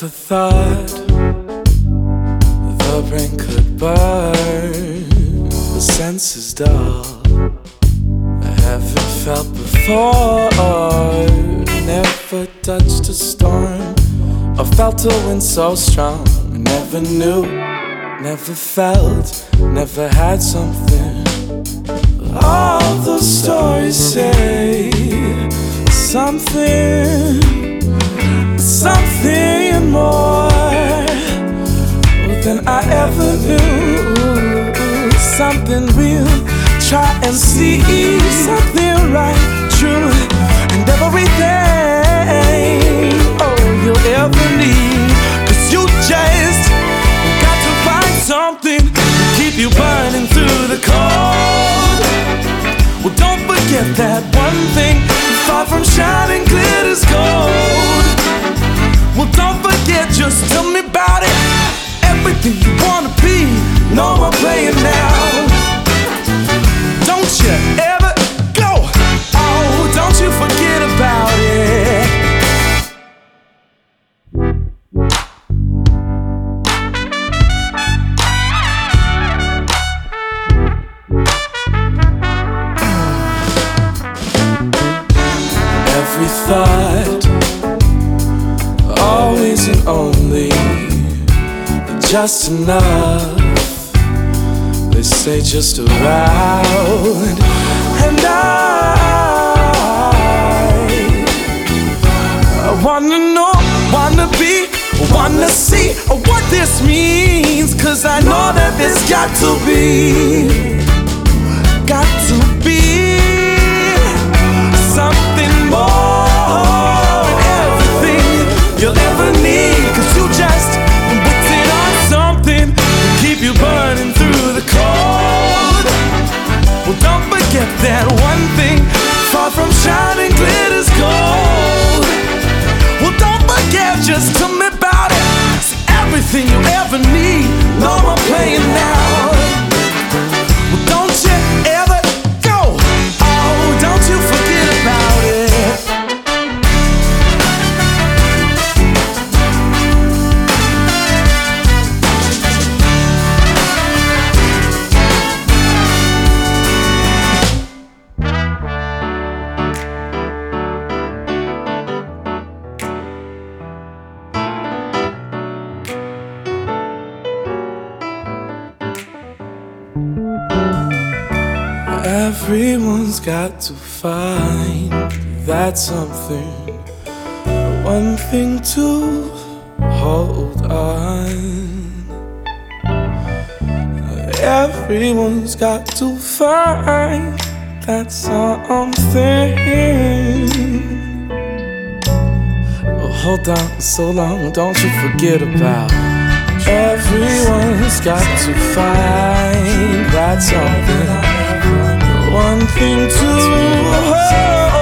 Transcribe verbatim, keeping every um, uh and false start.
Never thought the brain could burn, the senses dull. I haven't felt before, never touched a storm or felt a wind so strong. I never knew, never felt, never had something. All the stories say something, something more than I ever knew. Something real, try and see something right, true, and everything, oh, you'll ever need. Cause you just got to find something to keep you burning through the cold. Well, don't forget that one thing, far from shining glitters gold. Well, don't forget, just tell me about it. Everything you wanna be, no more playing now. Don't you ever go, oh, don't you forget about it. Every thought, always and only just enough. They say just around. And I, I wanna know, wanna be, wanna see what this means. Cause I know that there's got to be, got to be something more than everything you'll ever need. Cause you just waiting on something to keep you burning through the cold. Well, don't forget that one thing, far from shining glitters gold. Well, don't forget, just tell me about it. See, everything you ever need, no more playing now. Well, don't you ever go, oh, don't you forget about it. Everyone's got to find that something, one thing to hold on. Everyone's got to find that something. Oh, hold on so long, don't you forget about. Everyone's got to find that something, one thing to hold.